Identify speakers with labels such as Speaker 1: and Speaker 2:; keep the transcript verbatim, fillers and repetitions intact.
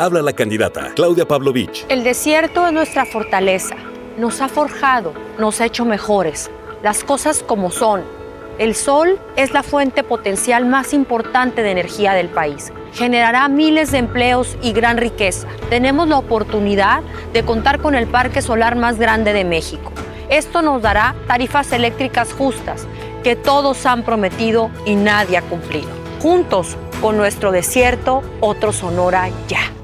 Speaker 1: Habla la candidata Claudia Pavlovich.
Speaker 2: El desierto es nuestra fortaleza. Nos ha forjado, nos ha hecho mejores. Las cosas como son. El sol es la fuente potencial más importante de energía del país. Generará miles de empleos y gran riqueza. Tenemos la oportunidad de contar con el parque solar más grande de México. Esto nos dará tarifas eléctricas justas que todos han prometido y nadie ha cumplido. Juntos, con nuestro desierto, otro Sonora ya.